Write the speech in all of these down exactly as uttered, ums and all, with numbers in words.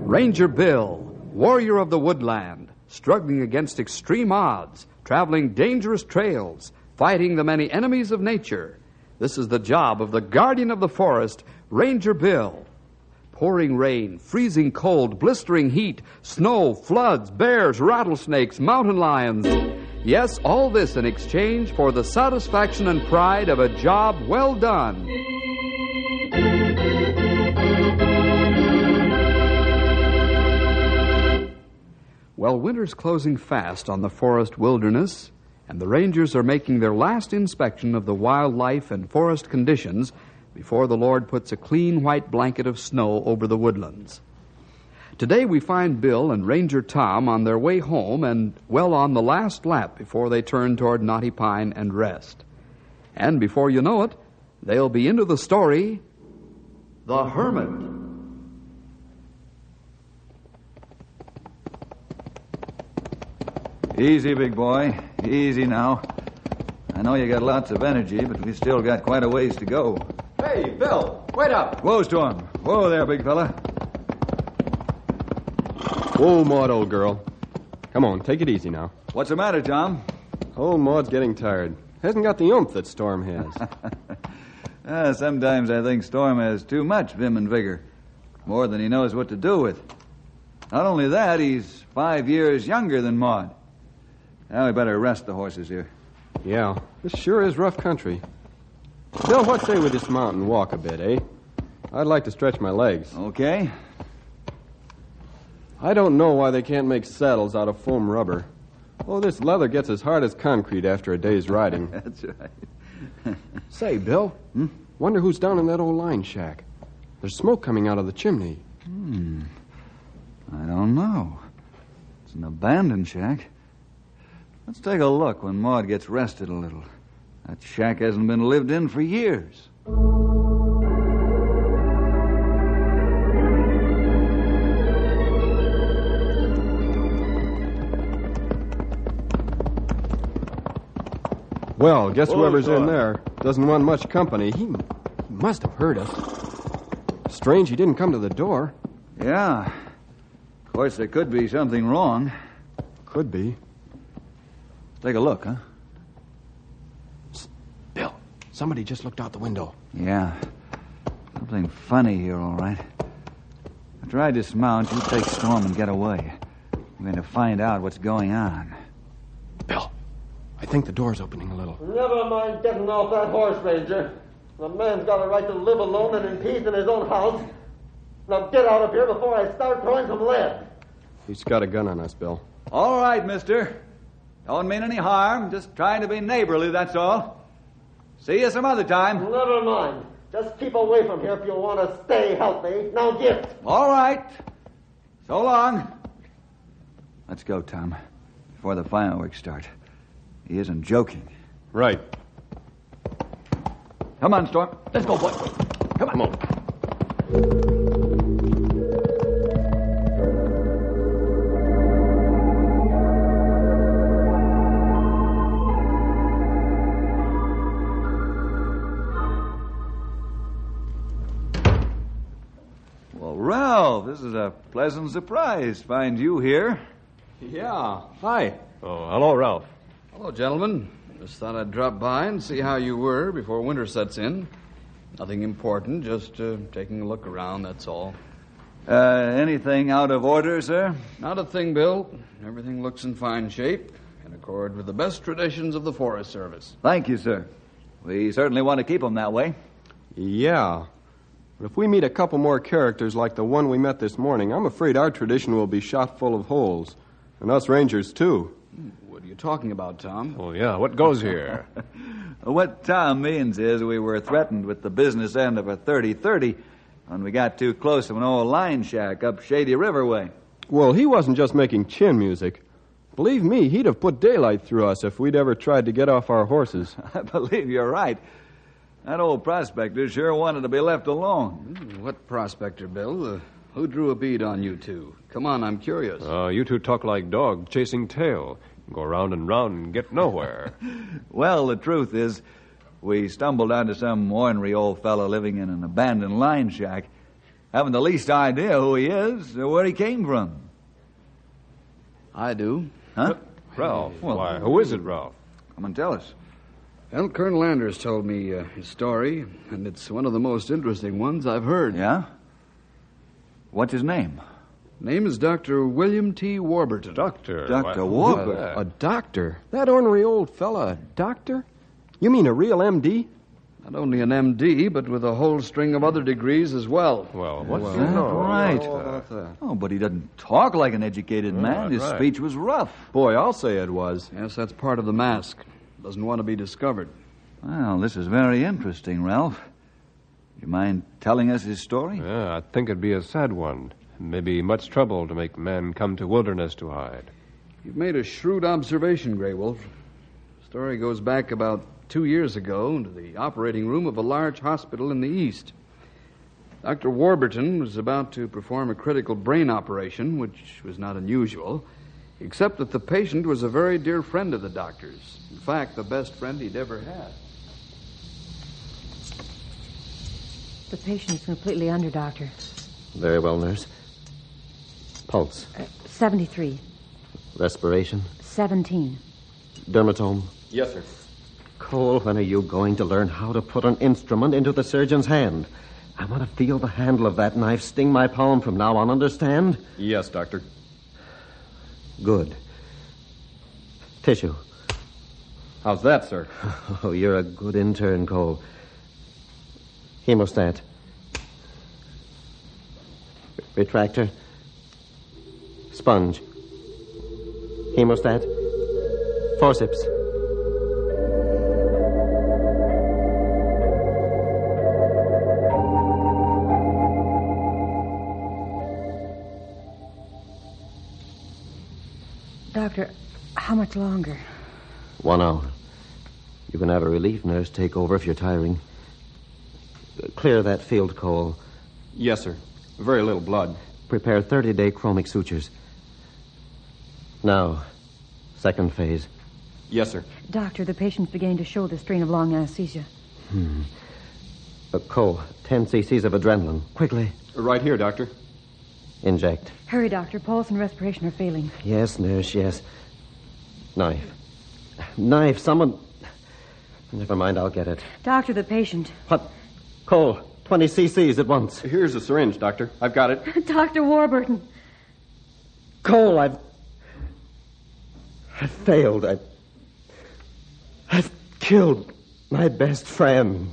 Ranger Bill, warrior of the woodland, struggling against extreme odds, traveling dangerous trails, fighting the many enemies of nature. This is the job of the guardian of the forest, Ranger Bill. Pouring rain, freezing cold, blistering heat, snow, floods, bears, rattlesnakes, mountain lions. Yes, all this in exchange for the satisfaction and pride of a job well done. Well, winter's closing fast on the forest wilderness, and the rangers are making their last inspection of the wildlife and forest conditions before the Lord puts a clean white blanket of snow over the woodlands. Today we find Bill and Ranger Tom on their way home and well on the last lap before they turn toward Knotty Pine and rest. And before you know it, they'll be into the story, The Hermit. Easy, big boy. Easy now. I know you got lots of energy, but we still got quite a ways to go. Hey, Bill, wait up. Whoa, Storm. Whoa there, big fella. Whoa, Maud, old girl. Come on, take it easy now. What's the matter, Tom? Old Maud's getting tired. Hasn't got the oomph that Storm has. uh, sometimes I think Storm has too much vim and vigor. More than he knows what to do with. Not only that, he's five years younger than Maud. Now we better rest the horses here. Yeah, this sure is rough country. Bill, what say we dismount and walk a bit, eh? I'd like to stretch my legs. Okay. I don't know why they can't make saddles out of foam rubber. Oh, this leather gets as hard as concrete after a day's riding. That's right. Say, Bill, hmm? Wonder who's down in that old line shack. There's smoke coming out of the chimney. Hmm. I don't know. It's an abandoned shack. Let's take a look when Maud gets rested a little. That shack hasn't been lived in for years. Well, guess Whoa, whoever's God. in there doesn't want much company. He, he must have heard us. Strange he didn't come to the door. Yeah. Of course, there could be something wrong. Could be. Take a look, huh? Psst. Bill, somebody just looked out the window. Yeah. Something funny here, all right. After I dismount, you take Storm and get away. I'm going to find out what's going on. Bill, I think the door's opening a little. Never mind getting off that horse, Ranger. The man's got a right to live alone and in peace in his own house. Now get out of here before I start throwing some lead. He's got a gun on us, Bill. All right, mister. Don't mean any harm. Just trying to be neighborly, that's all. See you some other time. Never mind. Just keep away from here if you want to stay healthy. Now get. All right. So long. Let's go, Tom, before the fireworks start. He isn't joking. Right. Come on, Storm. Let's go, boy. Come on. Come on. Well, Ralph, this is a pleasant surprise. Find you here. Yeah. Hi. Oh, hello, Ralph. Hello, gentlemen. Just thought I'd drop by and see how you were before winter sets in. Nothing important, just uh, taking a look around, that's all. Uh, anything out of order, sir? Not a thing, Bill. Everything looks in fine shape, in accord with the best traditions of the Forest Service. Thank you, sir. We certainly want to keep them that way. Yeah. But if we meet a couple more characters like the one we met this morning, I'm afraid our tradition will be shot full of holes. And us rangers, too. What are you talking about, Tom? Oh, yeah, what goes here? What Tom means is we were threatened with the business end of a thirty thirty when we got too close to an old line shack up Shady River way. Well, he wasn't just making chin music. Believe me, he'd have put daylight through us if we'd ever tried to get off our horses. I believe you're right. That old prospector sure wanted to be left alone. Hmm, what prospector, Bill? Uh, who drew a bead on you two? Come on, I'm curious. Uh, you two talk like dogs chasing tail. Go round and round and get nowhere. Well, the truth is, we stumbled onto some ornery old fellow living in an abandoned line shack. haven't the least idea who he is or where he came from. I do. Huh? Ralph. Well- Why, who is it, Ralph? Come and tell us. Well, Colonel Anders told me uh, his story, and it's one of the most interesting ones I've heard. Yeah? What's his name? Name is Doctor William T. Warburton. Doctor. Doctor Why, Warburton. who's that? A doctor? That ornery old fella, a doctor? You mean a real M D? Not only an M D, but with a whole string of other degrees as well. Well, what's Well, he know? right. What's How that? about that? Oh, but he doesn't talk like an educated man. His right. speech was rough. Boy, I'll say it was. Yes, that's part of the mask. Doesn't want to be discovered. Well, this is very interesting, Ralph. You mind telling us his story? Yeah, I think it'd be a sad one. Maybe much trouble to make men come to wilderness to hide. You've made a shrewd observation, Grey Wolf. The story goes back about two years ago into the operating room of a large hospital in the East. Doctor Warburton was about to perform a critical brain operation, which was not unusual, except that the patient was a very dear friend of the doctor's. In fact, the best friend he'd ever had. The patient's completely under, Doctor. Very well, nurse. Pulse. Uh, seventy-three. Respiration. seventeen. Dermatome. Yes, sir. Cole, when are you going to learn how to put an instrument into the surgeon's hand? I want to feel the handle of that knife sting my palm from now on, understand? Yes, doctor. Good. Tissue. How's that, sir? Oh, you're a good intern, Cole. Hemostat. Retractor. Sponge. Hemostat. Forceps. Doctor, how much longer? One hour. You can have a relief nurse take over if you're tiring. Clear that field, Cole. Yes, sir. Very little blood. Prepare thirty-day chromic sutures. Now, second phase. Yes, sir. Doctor, the patient's beginning to show the strain of long anesthesia. Hmm. Uh, Cole, ten cc's of adrenaline. Quickly. Right here, doctor. Inject. Hurry, Doctor. Pulse and respiration are failing. Yes, nurse, yes. Knife. Knife, someone... Never mind, I'll get it. Doctor, the patient. What? Cole, twenty cc's at once. Here's a syringe, doctor. I've got it. Doctor Warburton. Cole, I've... I've failed. I've... I've killed my best friend.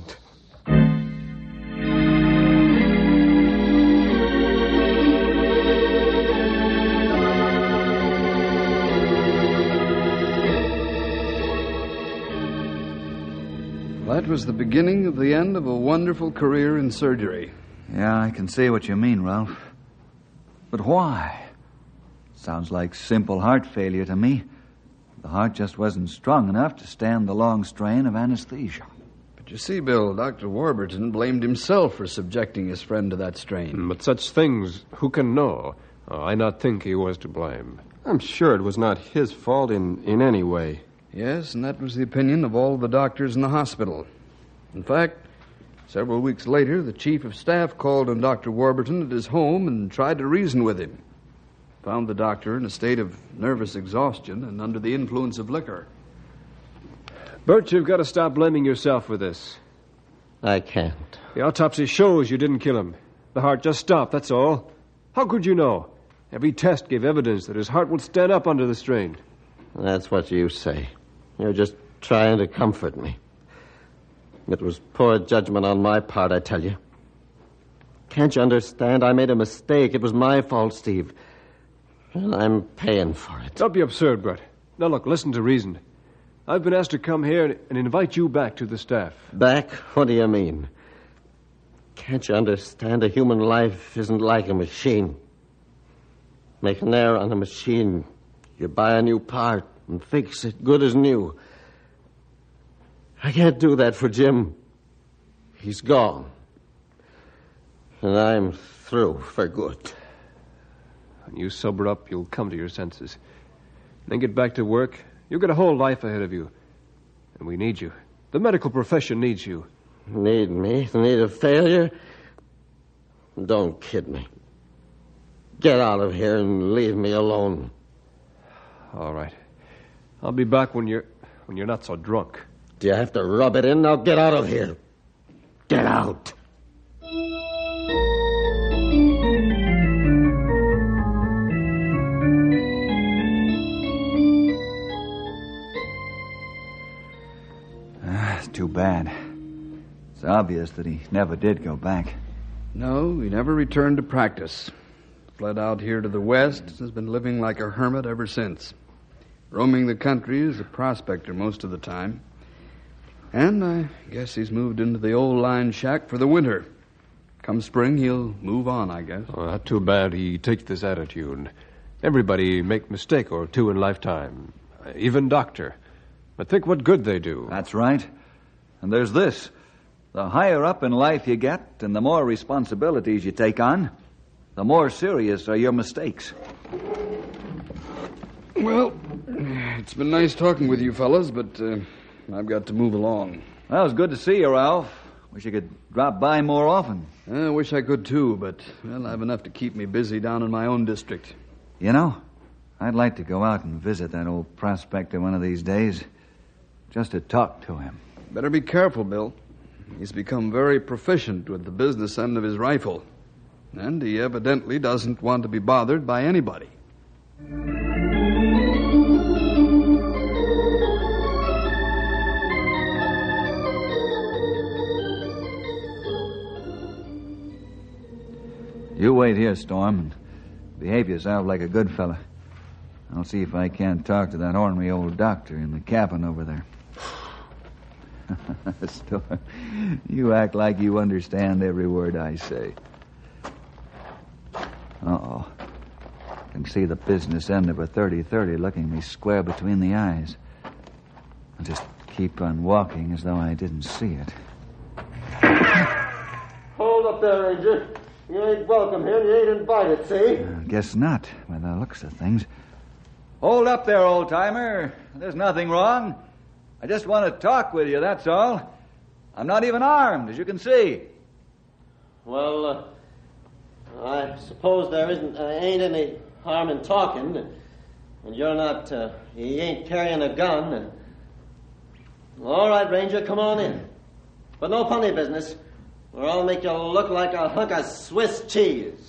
That was the beginning of the end of a wonderful career in surgery. Yeah, I can see what you mean, Ralph. But why? Sounds like simple heart failure to me. The heart just wasn't strong enough to stand the long strain of anesthesia. But you see, Bill, Doctor Warburton blamed himself for subjecting his friend to that strain. But such things, who can know? Uh, I not think he was to blame. I'm sure it was not his fault in, in any way. Yes, and that was the opinion of all the doctors in the hospital. In fact, several weeks later, the chief of staff called on Doctor Warburton at his home and tried to reason with him. Found the doctor in a state of nervous exhaustion and under the influence of liquor. Bert, you've got to stop blaming yourself for this. I can't. The autopsy shows you didn't kill him. The heart just stopped, that's all. How could you know? Every test gave evidence that his heart would stand up under the strain. That's what you say. You're just trying to comfort me. It was poor judgment on my part, I tell you. Can't you understand? I made a mistake. It was my fault, Steve. And I'm paying for it. Don't be absurd, Brett. Now, look, listen to reason. I've been asked to come here and invite you back to the staff. Back? What do you mean? Can't you understand? A human life isn't like a machine. Make an error on a machine, you buy a new part and fix it good as new. I can't do that for Jim. He's gone. And I'm through for good. When you sober up, you'll come to your senses. Then get back to work. You've got a whole life ahead of you. And we need you. The medical profession needs you. Need me? The need of failure? Don't kid me. Get out of here and leave me alone. All right. I'll be back when you're when you're not so drunk. Do you have to rub it in? Now get out of here. Get out. Ah, it's too bad. It's obvious that he never did go back. No, he never returned to practice. Fled out here to the west, has been living like a hermit ever since. Roaming the country as a prospector most of the time. And I guess he's moved into the old line shack for the winter. Come spring, he'll move on, I guess. Oh, not too bad he takes this attitude. Everybody make mistake or two in lifetime. Even doctor. But think what good they do. That's right. And there's this. The higher up in life you get and the more responsibilities you take on, the more serious are your mistakes. Well, it's been nice talking with you fellas, but uh, I've got to move along. Well, it was good to see you, Ralph. Wish you could drop by more often. I wish I could, too, but, well, I have enough to keep me busy down in my own district. You know, I'd like to go out and visit that old prospector one of these days, just to talk to him. Better be careful, Bill. He's become very proficient with the business end of his rifle. And he evidently doesn't want to be bothered by anybody. You wait here, Storm, and behave yourself like a good fella. I'll see if I can't talk to that ornery old doctor in the cabin over there. Storm, you act like you understand every word I say. Uh-oh. I can see the business end of a thirty thirty looking me square between the eyes. I'll just keep on walking as though I didn't see it. Hold up there, Ranger. You ain't welcome here and you ain't invited, see? Uh, guess not, by the looks of things. Hold up there, old-timer. There's nothing wrong. I just want to talk with you, that's all. I'm not even armed, as you can see. Well, uh, I suppose there isn't, uh, ain't any harm in talking. And you're not, uh, you ain't carrying a gun. All right, Ranger, come on in. But no funny business, or I'll make you look like a hunk of Swiss cheese.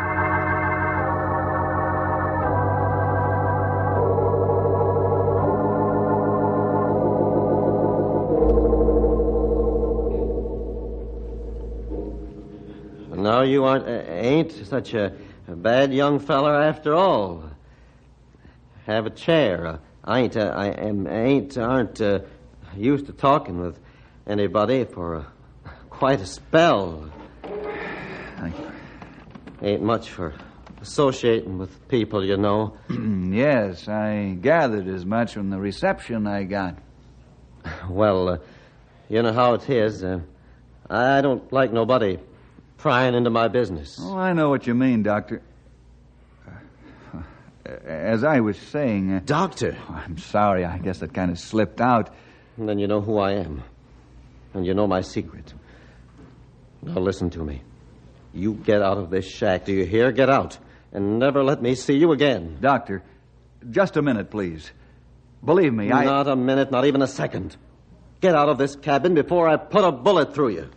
No, you aren't, uh, ain't such a, a bad young feller after all. Have a chair. Uh, I ain't, uh, I am, ain't, aren't uh, used to talking with anybody for uh, quite a spell. Thank you. Ain't much for associating with people, you know. Yes, I gathered as much from the reception I got. Well, uh, you know how it is. Uh, I don't like nobody prying into my business. Oh, I know what you mean, Doctor. Uh, as I was saying... Uh, Doctor? Oh, I'm sorry. I guess that kind of slipped out. And then you know who I am. And you know my secret. Now listen to me. You get out of this shack, do you hear? Get out. And never let me see you again. Doctor, just a minute, please. Believe me, I... Not a minute, not even a second. Get out of this cabin before I put a bullet through you.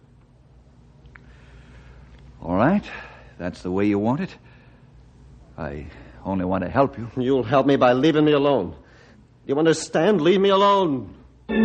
All right. That's the way you want it. I only want to help you. You'll help me by leaving me alone. You understand? Leave me alone.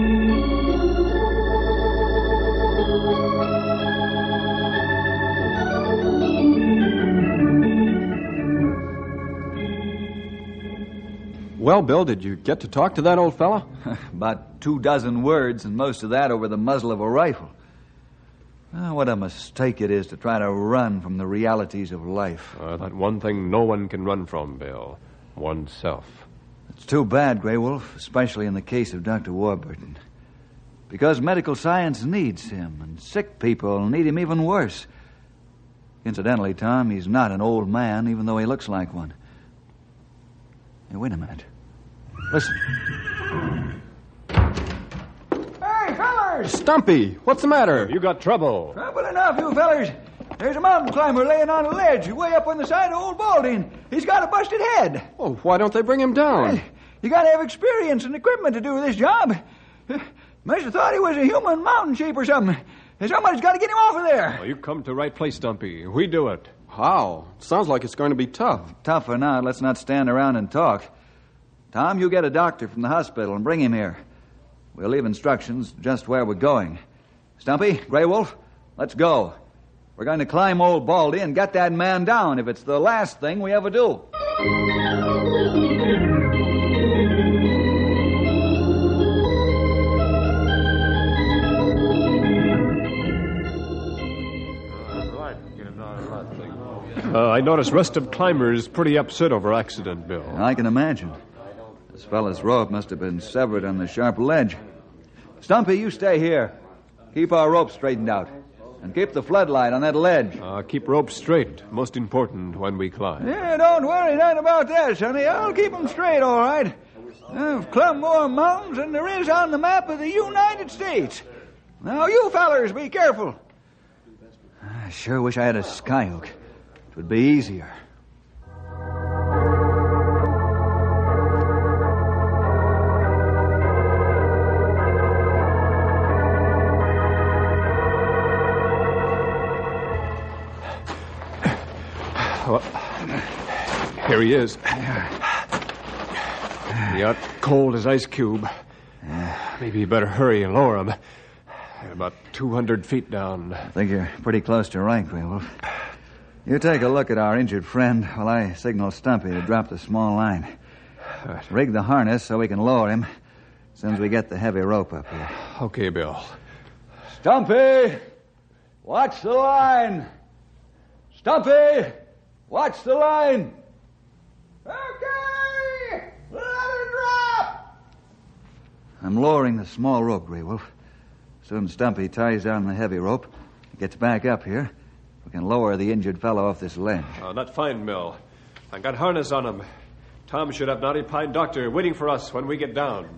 Well, Bill, did you get to talk to that old fella? About two dozen words, and most of that over the muzzle of a rifle. Oh, what a mistake it is to try to run from the realities of life. Uh, that one thing no one can run from, Bill. Oneself. It's too bad, Grey Wolf, especially in the case of Doctor Warburton. Because medical science needs him, and sick people need him even worse. Incidentally, Tom, he's not an old man, even though he looks like one. Hey, wait a minute. Listen. Stumpy, what's the matter? You got trouble. Trouble enough, you fellers. There's a mountain climber laying on a ledge way up on the side of Old Balding. He's got a busted head. Oh, why don't they bring him down? You got to have experience and equipment to do this job. Must have thought he was a human mountain sheep or something. Somebody's got to get him off of there. Oh, you come to the right place, Stumpy. We do it. How? Sounds like it's going to be tough. Tough or not, let's not stand around and talk. Tom, you get a doctor from the hospital and bring him here. We'll leave instructions just where we're going. Stumpy, Grey Wolf, let's go. We're going to climb Old Baldy and get that man down if it's the last thing we ever do. Uh, I notice rest of climbers pretty upset over accident, Bill. I can imagine. This fellow's rope must have been severed on the sharp ledge. Stumpy, you stay here. Keep our rope straightened out. And keep the floodlight on that ledge. Uh, keep rope straight. Most important when we climb. Yeah, don't worry none about that, sonny. I'll keep 'em straight, all right. I've climbed more mountains than there is on the map of the United States. Now, you fellers, be careful. I sure wish I had a skyhook. It would be easier. Well, here he is. He out cold as ice cube. Maybe you better hurry and lower him. They're about two hundred feet down. I think you're pretty close to right, Grey Wolf. You take a look at our injured friend while I signal Stumpy to drop the small line. Rig the harness so we can lower him as soon as we get the heavy rope up here. Okay, Bill. Stumpy! Watch the line! Stumpy! Watch the line! Okay! Let her drop! I'm lowering the small rope, Grey Wolf. Soon Stumpy ties down the heavy rope, gets back up here. We can lower the injured fellow off this ledge. Oh, that's fine, Bill. I got harness on him. Tom should have Knotty Pine Doctor waiting for us when we get down.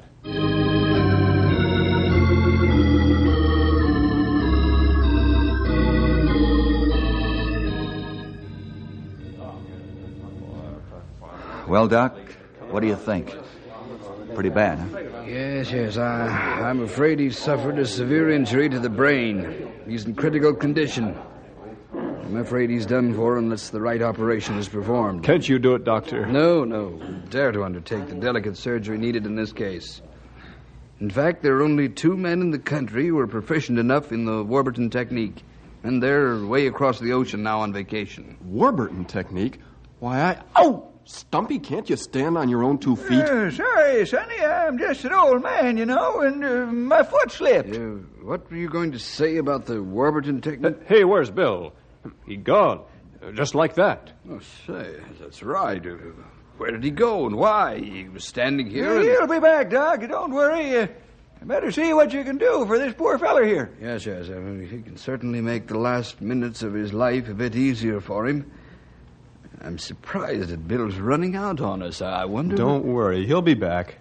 Well, Doc, what do you think? Pretty bad, huh? Yes, yes. I, I'm afraid he's suffered a severe injury to the brain. He's in critical condition. I'm afraid he's done for unless the right operation is performed. Can't you do it, Doctor? No, no. Dare to undertake the delicate surgery needed in this case. In fact, there are only two men in the country who are proficient enough in the Warburton technique. And they're way across the ocean now on vacation. Warburton technique? Why, I... Oh! Stumpy, can't you stand on your own two feet? Uh, sorry, Sonny. I'm just an old man, you know, and uh, my foot slipped. Uh, what were you going to say about the Warburton technique? Uh, hey, where's Bill? He gone. Uh, just like that. Oh, say, that's right. Uh, where did he go and why? He was standing here. Yeah, and... He'll be back, Doc. Don't worry. Uh, you better see what you can do for this poor feller here. Yes, yes. I mean, he can certainly make the last minutes of his life a bit easier for him. I'm surprised that Bill's running out on us. I wonder... Don't worry. He'll be back.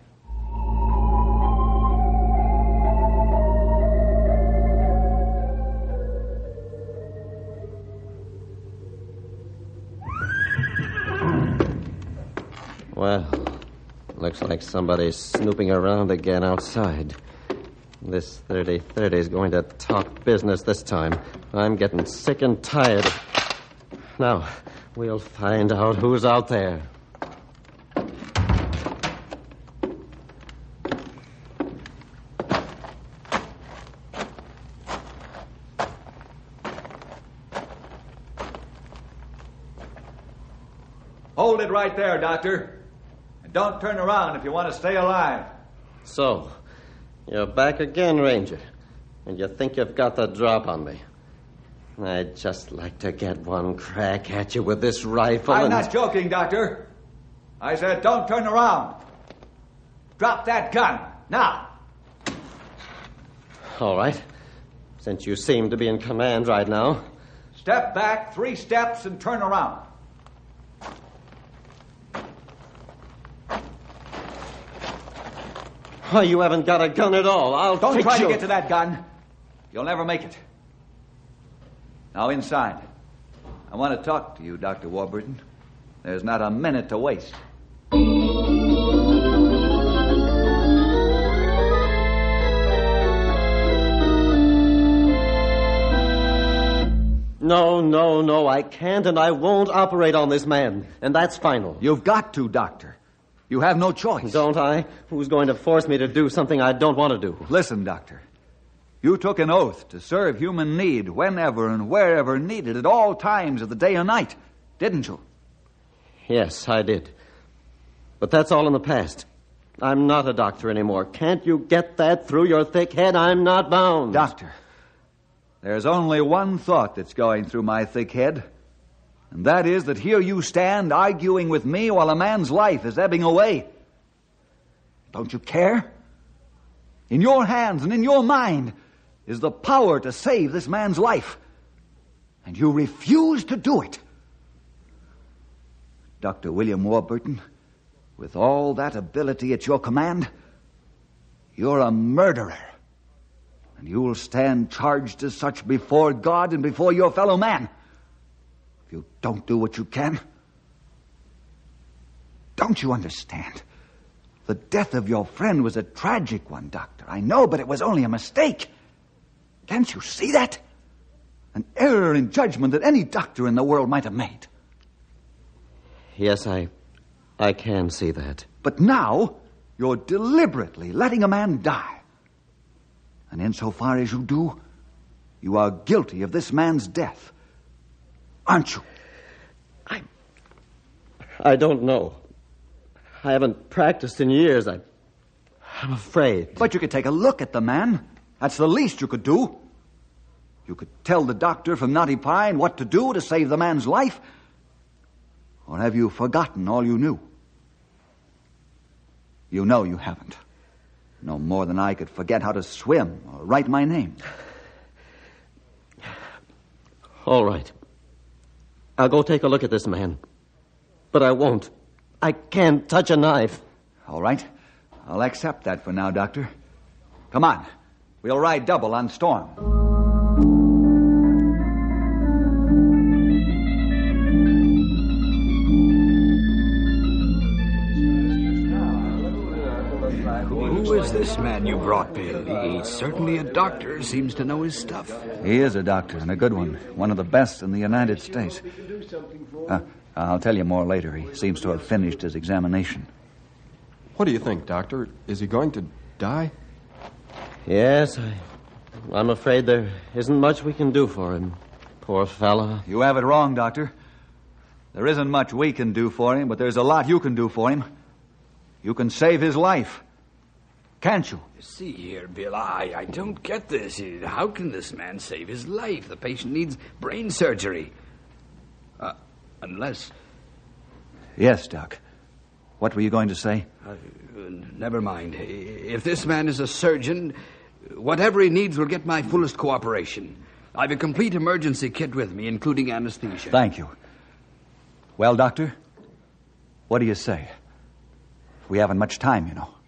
Well, looks like somebody's snooping around again outside. This thirty thirty is going to talk business this time. I'm getting sick and tired. Now, we'll find out who's out there. Hold it right there, Doctor. And don't turn around if you want to stay alive. So, you're back again, Ranger. And you think you've got the drop on me. I'd just like to get one crack at you with this rifle. I'm and... not joking, Doctor. I said don't turn around. Drop that gun, now. All right. Since you seem to be in command right now. Step back three steps and turn around. Oh, you haven't got a gun at all. I'll Don't fix try you. to get to that gun. You'll never make it. Now inside. I want to talk to you, Doctor Warburton. There's not a minute to waste. No, no, no, I can't and I won't operate on this man. And that's final. You've got to, Doctor. You have no choice. Don't I? Who's going to force me to do something I don't want to do? Listen, Doctor. You took an oath to serve human need whenever and wherever needed at all times of the day and night, didn't you? Yes, I did. But that's all in the past. I'm not a doctor anymore. Can't you get that through your thick head? I'm not bound. Doctor, there's only one thought that's going through my thick head, and that is that here you stand arguing with me while a man's life is ebbing away. Don't you care? In your hands and in your mind is the power to save this man's life, and you refuse to do it. Doctor William Warburton, with all that ability at your command, you're a murderer. And you'll stand charged as such before God and before your fellow man if you don't do what you can. Don't you understand? The death of your friend was a tragic one, Doctor. I know, but it was only a mistake. Can't you see that? An error in judgment that any doctor in the world might have made. Yes, I... I can see that. But now, you're deliberately letting a man die. And insofar as you do, you are guilty of this man's death. Aren't you? I... I don't know. I haven't practiced in years. I... I'm afraid. But you could take a look at the man. That's the least you could do. You could tell the doctor from Knotty Pine what to do to save the man's life. Or have you forgotten all you knew? You know you haven't. No more than I could forget how to swim or write my name. All right. I'll go take a look at this man. But I won't. I can't touch a knife. All right. I'll accept that for now, Doctor. Come on. We'll ride double on Storm. Who is this man you brought, Bill? He's certainly a doctor. Seems to know his stuff. He is a doctor, and a good one. One of the best in the United States. Uh, I'll tell you more later. He seems to have finished his examination. What do you think, Doctor? Is he going to die? Yes, I, I'm afraid there isn't much we can do for him. Poor fella. You have it wrong, Doctor. There isn't much we can do for him, but there's a lot you can do for him. You can save his life. Can't you? See here, Bill, I, I don't get this. How can this man save his life? The patient needs brain surgery. Uh, unless... Yes, Doc. What were you going to say? Uh, never mind. If this man is a surgeon, whatever he needs will get my fullest cooperation. I've a complete emergency kit with me, including anesthesia. Thank you. Well, Doctor, what do you say? We haven't much time, you know.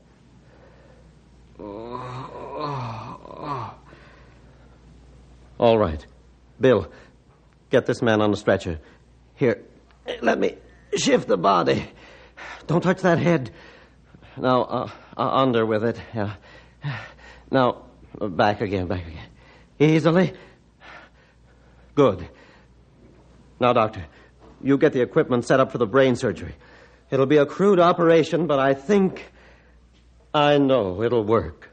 All right. Bill, get this man on the stretcher. Here, let me shift the body. Don't touch that head. Now, uh, uh, under with it. Yeah. Now, back again, back again. Easily. Good. Now, Doctor, you get the equipment set up for the brain surgery. It'll be a crude operation, but I think I know it'll work.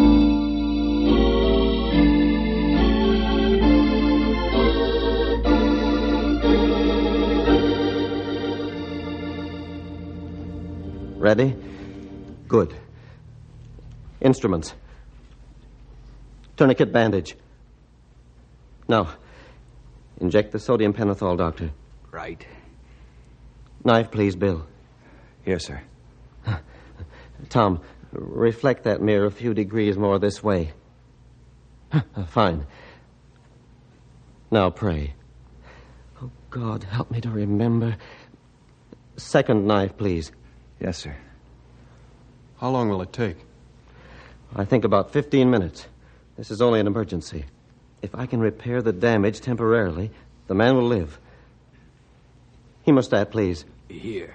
Ready? Good. Instruments. Tourniquet bandage. Now, inject the sodium pentothal, Doctor. Right. Knife, please, Bill. Here, sir. Tom, reflect that mirror a few degrees more this way. Fine. Now pray. Oh, God, help me to remember. Second knife, please. Yes, sir. How long will it take? I think about fifteen minutes. This is only an emergency. If I can repair the damage temporarily, the man will live. Hemostat, please. Here.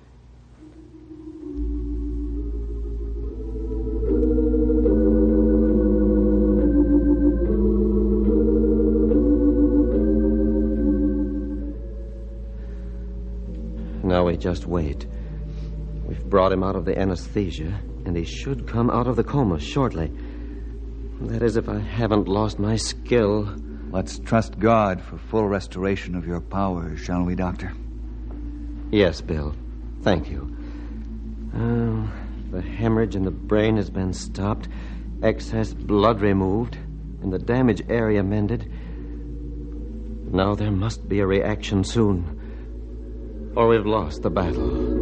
Now we just wait. We've brought him out of the anesthesia, and he should come out of the coma shortly. That is, if I haven't lost my skill. Let's trust God for full restoration of your powers, shall we, Doctor? Yes, Bill. Thank you. Uh, the hemorrhage in the brain has been stopped, excess blood removed, and the damaged area mended. Now there must be a reaction soon, or we've lost the battle.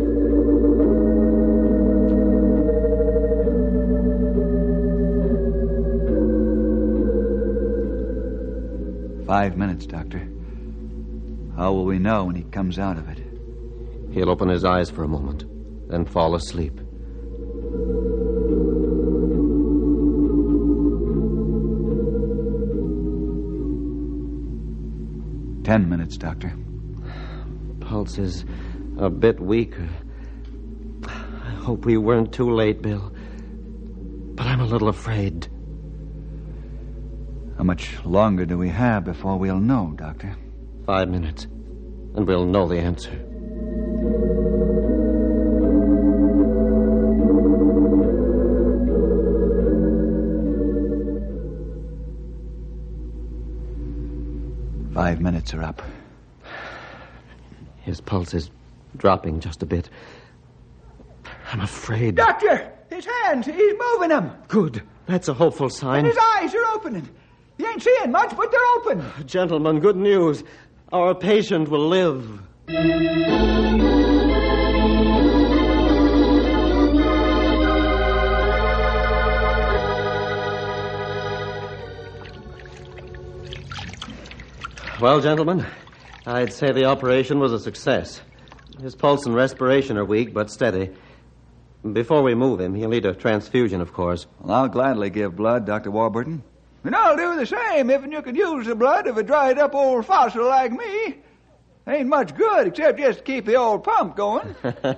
Five minutes, Doctor. How will we know when he comes out of it? He'll open his eyes for a moment, then fall asleep. Ten minutes, Doctor. Pulse is a bit weaker. I hope we weren't too late, Bill. But I'm a little afraid. How much longer do we have before we'll know, Doctor? Five minutes, and we'll know the answer. Five minutes are up. His pulse is dropping just a bit. I'm afraid. Doctor! His hands! He's moving them! Good. That's a hopeful sign. And his eyes are opening. He ain't seeing much, but they're open. Gentlemen, good news. Our patient will live. Well, gentlemen, I'd say the operation was a success. His pulse and respiration are weak, but steady. Before we move him, he'll need a transfusion, of course. Well, I'll gladly give blood, Doctor Warburton. And I'll do the same if you can use the blood of a dried-up old fossil like me. Ain't much good except just to keep the old pump going.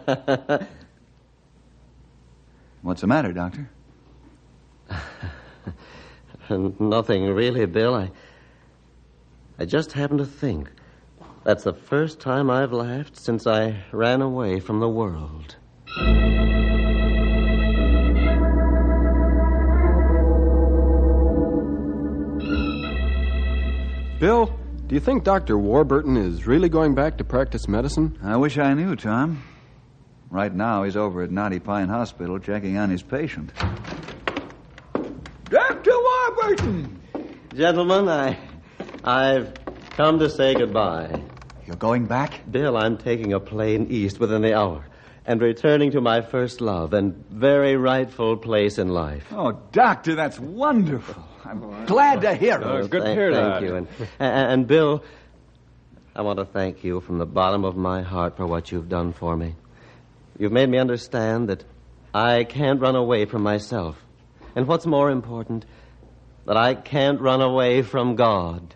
What's the matter, Doctor? Nothing really, Bill. I, I just happened to think that's the first time I've laughed since I ran away from the world. Bill, do you think Doctor Warburton is really going back to practice medicine? I wish I knew, Tom. Right now, he's over at Knotty Pine Hospital checking on his patient. Doctor Warburton! Gentlemen, I, I've come to say goodbye. You're going back? Bill, I'm taking a plane east within the hour and returning to my first love and very rightful place in life. Oh, Doctor, that's wonderful. I'm glad to hear it. Oh, good thank, to hear thank that. you. And, and, and, Bill, I want to thank you from the bottom of my heart for what you've done for me. You've made me understand that I can't run away from myself. And what's more important, that I can't run away from God.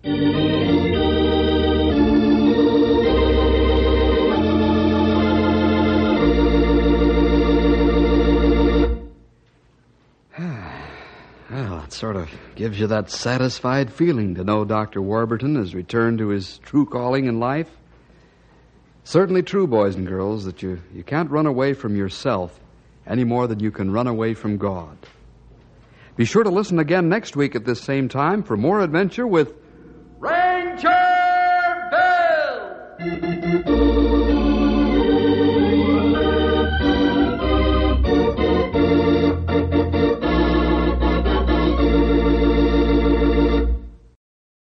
Well, it sort of gives you that satisfied feeling to know Doctor Warburton has returned to his true calling in life. Certainly true, boys and girls, that you, you can't run away from yourself any more than you can run away from God. Be sure to listen again next week at this same time for more adventure with Ranger Bill!